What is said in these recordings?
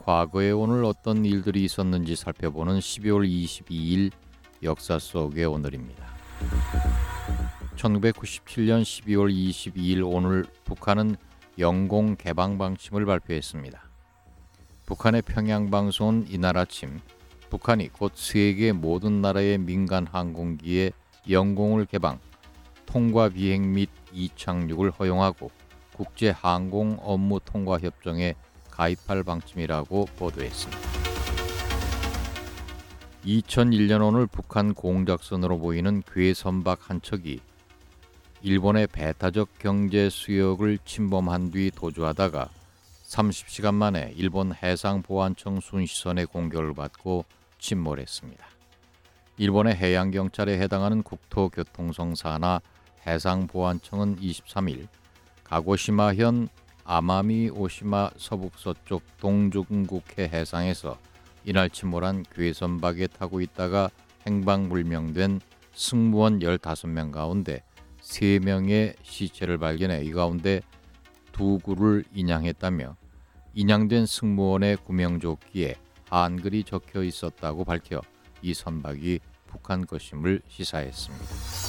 과거에 오늘 어떤 일들이 있었는지 살펴보는 12월 22일 역사 속의 오늘입니다. 1997년 12월 22일 오늘 북한은 영공 개방 방침을 발표했습니다. 북한의 평양방송은 이날 아침 북한이 곧 세계 모든 나라의 민간 항공기에 영공을 개방, 통과 비행 및 이착륙을 허용하고 국제 항공 업무 통과 협정에 가입할 방침이라고 보도했습니다. 2001년 오늘 북한 공작선으로 보이는 괴선박 한 척이 일본의 배타적 경제 수역을 침범한 뒤 도주하다가 30시간 만에 일본 해상보안청 순시선의 공격을 받고 침몰했습니다. 일본의 해양경찰에 해당하는 국토교통성 산하 해상보안청은 23일 가고시마현 아마미 오시마 서북서쪽 동중국해 해상에서 이날 침몰한 괴선박에 타고 있다가 행방불명된 승무원 15명 가운데 3명의 시체를 발견해 이 가운데 2구를 인양했다며 인양된 승무원의 구명조끼에 한글이 적혀 있었다고 밝혀 이 선박이 북한 것임을 시사했습니다.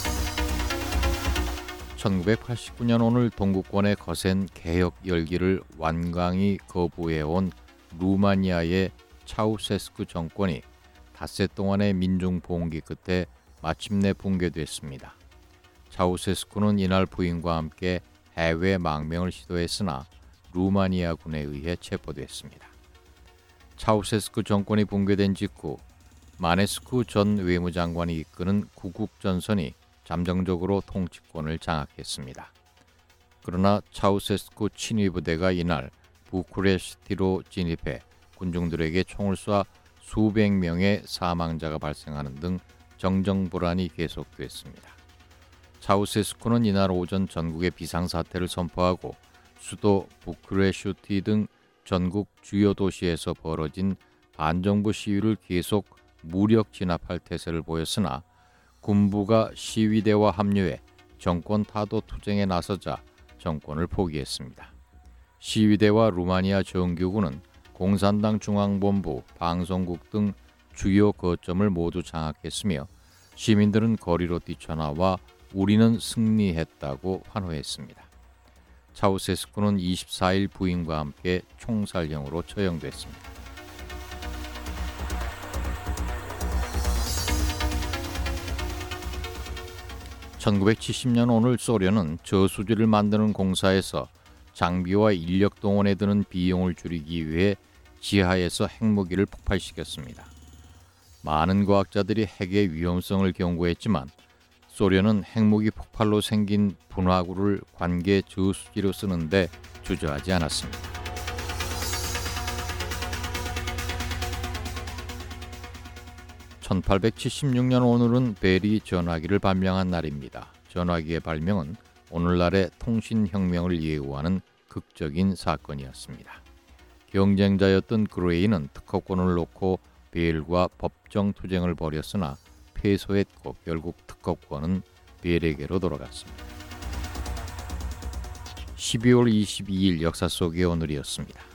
1989년 오늘 동구권의 거센 개혁 열기를 완강히 거부해온 루마니아의 차우세스쿠 정권이 닷새 동안의 민중 봉기 끝에 마침내 붕괴됐습니다. 차우세스쿠는 이날 부인과 함께 해외 망명을 시도했으나 루마니아군에 의해 체포됐습니다. 차우세스쿠 정권이 붕괴된 직후 마네스쿠 전 외무장관이 이끄는 구국전선이 잠정적으로 통치권을 장악했습니다. 그러나 차우세스쿠 친위부대가 이날 부쿠레슈티로 진입해 군중들에게 총을 쏴 수백 명의 사망자가 발생하는 등 정정불안이 계속됐습니다. 차우세스쿠는 이날 오전 전국에 비상사태를 선포하고 수도 부쿠레슈티 등 전국 주요 도시에서 벌어진 반정부 시위를 계속 무력 진압할 태세를 보였으나 군부가 시위대와 합류해 정권 타도 투쟁에 나서자 정권을 포기했습니다. 시위대와 루마니아 정규군은 공산당 중앙본부, 방송국 등 주요 거점을 모두 장악했으며 시민들은 거리로 뛰쳐나와 우리는 승리했다고 환호했습니다. 차우세스쿠는 24일 부인과 함께 총살형으로 처형됐습니다. (1970년) 오늘 소련은 저수지를 만드는 공사에서 장비와 인력 동원에 드는 비용을 줄이기 위해 지하에서 핵무기를 폭발시켰습니다. 많은 과학자들이 핵의 위험성을 경고했지만 소련은 핵무기 폭발로 생긴 분화구를 관계 저수지로 쓰는데 주저하지 않았습니다. (1876년) 오늘은 벨이 전화기를 발명한 날입니다. 전화기의 발명은 오늘날의 통신혁명을 예우하는 극적인 사건이었습니다. 경쟁자였던 그레이는 특허권을 놓고 벨과 법정 투쟁을 벌였으나 패소했고 결국 특허권은 벨에게로 돌아갔습니다. 12월 22일 역사 속의 오늘이었습니다.